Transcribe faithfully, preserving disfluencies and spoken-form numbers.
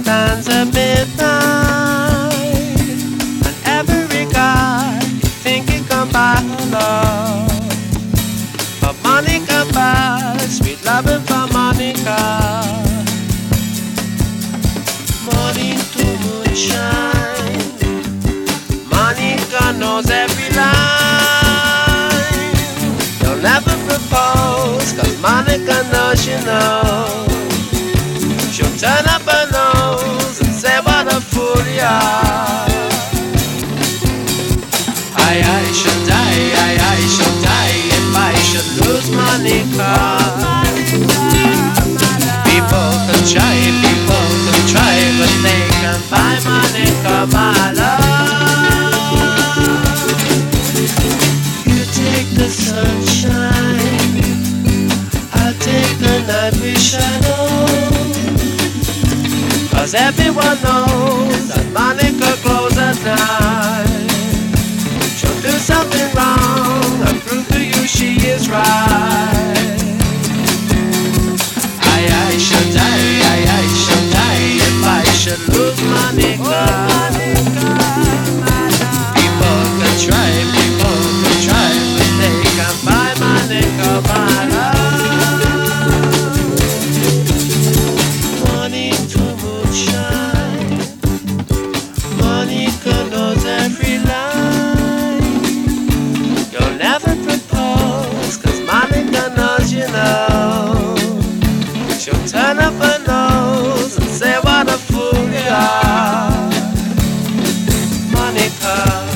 stands at midnight, and every guy think he can buy her love. But Monica buys sweet loving for Monica. Morning to moonshine, Monica knows every line. Don't ever propose, cause Monica knows you know. She'll turn up her nose and say what a fool you are. I, I should die, I, I should die if I should lose Monica. People can try, people can try, but they can buy Monica, my love. You take the sunshine, I'll take the night with shadow. Cause everyone knows that Monica glows at night. She'll do something wrong and prove to you she is right. I, I should die, I, I should die if I should lose Monica. People can try, people can try, but they can't buy Monica, my love. Monica knows every line. You'll never propose, cause Monica knows you know. She'll turn up her nose and say what a fool you are, Monica.